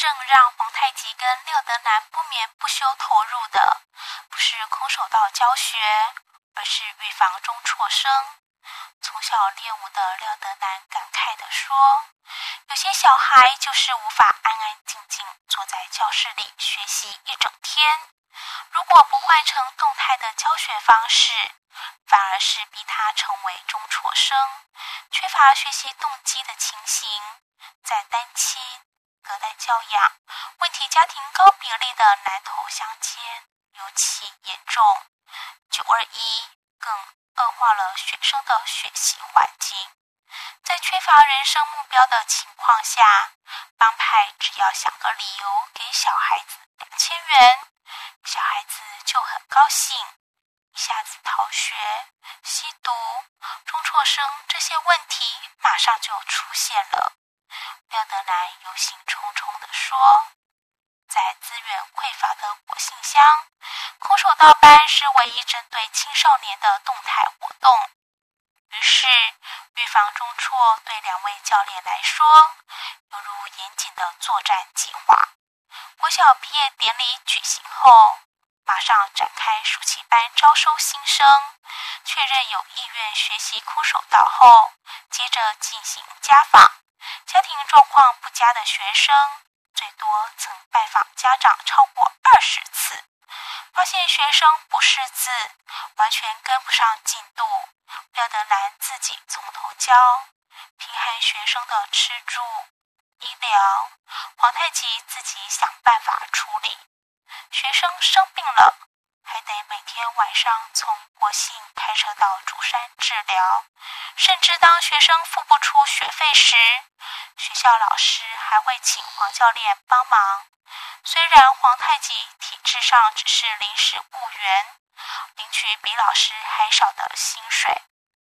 正让皇太极跟廖德南不眠不休投入的，不是空手道教学，而是预防中辍生。从小练武的廖德南感慨地说，有些小孩就是无法安安静静坐在教室里学习一整天，如果不换成动态的教学方式，反而是逼他成为中辍生，缺乏学习动机的情形，在单亲、隔代教养、问题家庭高比例的南投乡间尤其严重。921更恶化了学生的学习环境。在缺乏人生目标的情况下，帮派只要想个理由给小孩子2000元，小孩子就很高兴，一下子逃学、吸毒、中辍生这些问题马上就出现了。廖德南忧心忡忡地说，在资源匮乏的国姓乡，空手道班是唯一针对青少年的动态活动。于是，预防中辍对2位教练来说，犹如严谨的作战计划。国小毕业典礼举行后，马上展开暑期班招收新生，确认有意愿学习空手道后，接着进行家访。家庭状况不佳的学生，最多曾拜访家长超过20次，发现学生不识字，完全跟不上进度。廖德南自己从头教，贫寒学生的吃住、医疗，皇太极自己想办法处理。学生生病了，还得每天晚上从国姓开车到竹山治疗，甚至当学生付不出学费时，学校老师还会请黄教练帮忙。虽然皇太极体制上只是临时雇员，领取比老师还少的薪水，